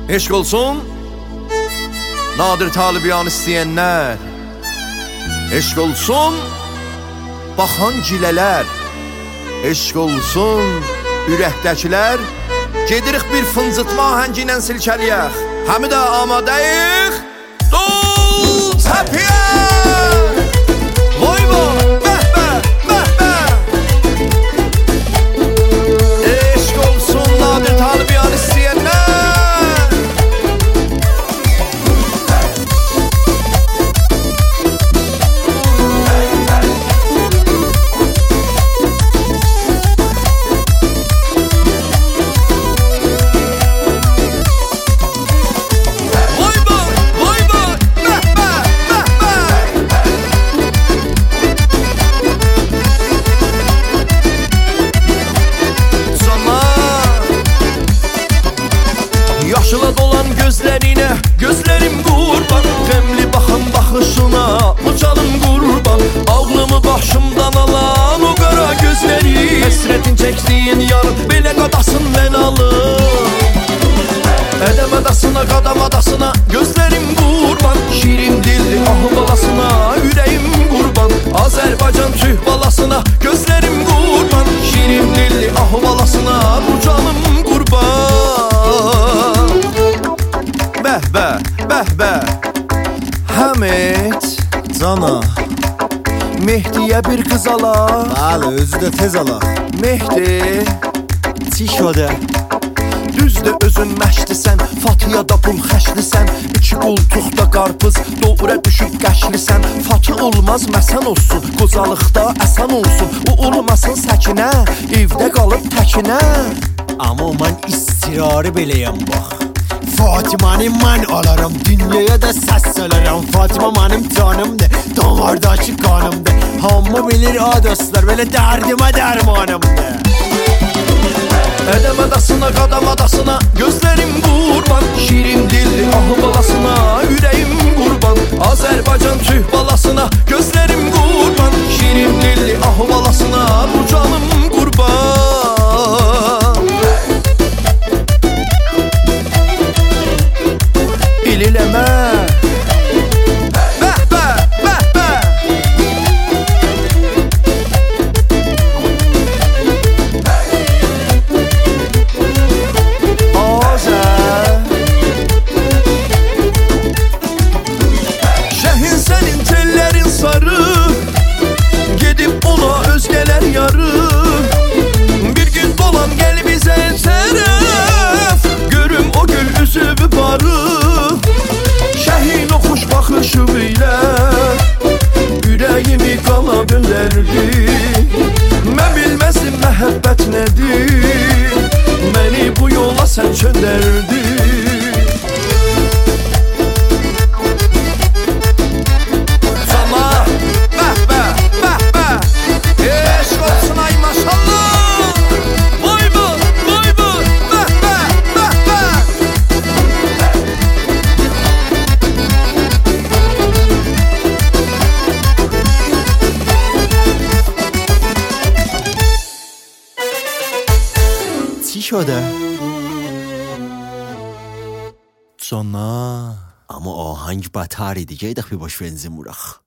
Eşq olsun Nadir Talibiyan istəyənlər, eşq olsun baxan gilələr, eşq olsun ürəkdəkilər. Gedirik bir fıncıtma ahəngi ilə silkəliyək. Həmi də amadəyik. Dol təpiyə. Vay vay, bəh bəh, bəh bəh. Eşq olsun Nadir Talibiyan istəyənlər. Yaşıla dolan gözlerine, gözlerim qurban. Qəmli baxan baxışına, uçalım qurban. Ağlımı başımdan alan o qara gözləri, həsrətin çəkdiyin yar, belə qadasın mənalı. Ədəm adasına, qadam adasına, gözlerim qurban. Şirin dilli ahı balasına, ürəyim qurban. Azərbaycan Türk balasına, gözlerim qurban. Şirin dilli ahı balasına, uçalım qurban. Bəh bəh, bəh bəh. Həmid Cana, Mehdiyə bir qız ala. bəli, özü də tez ala. Mehdi Çi şodə? düzdür özün məşlisən, Fatıya da pul xəşlisən. İki qoltuqda qarpız, doğra düşüb qəşlisən. Fatı olmaz məsən olsun, qocalıqda əsən olsun. O olmasın səkinə, evdə qalıb təkinə. Amma mən istirarı beləyəm bax. Fatimanı mən alarım, dünyaya da səs salarım. Fatima mənim canımdır, damardakı qanımdır. Hamı bilir a dostlar, belə dərdimə dərmanımdır. Ədəm adasına, qadam adasına, gözlerim qurban. Şirin dilli ahı balasına, ürəyim qurban. Azərbaycan Türk balasına, gözlerim qurban. Şirin dilli ahı balasına, ucalım qurban. İliləmə. Bəh bəh, bəh bəh. Şəhin sənin tellərin sarı, gedib ona özgələr yarı. Bir gün dolan gəl bizə tərəf, görüm o gül üzübü barı. Şəhin o xoş baxışı ilə ürəyimi qala döndərdi. Mən bilməzdim məhəbbət nədir, məni bu yola sən çöndərdin. چی شده؟ Cana. اما آهنگ بدتری دیگه. ایدخ بی باش بنزین مورخ.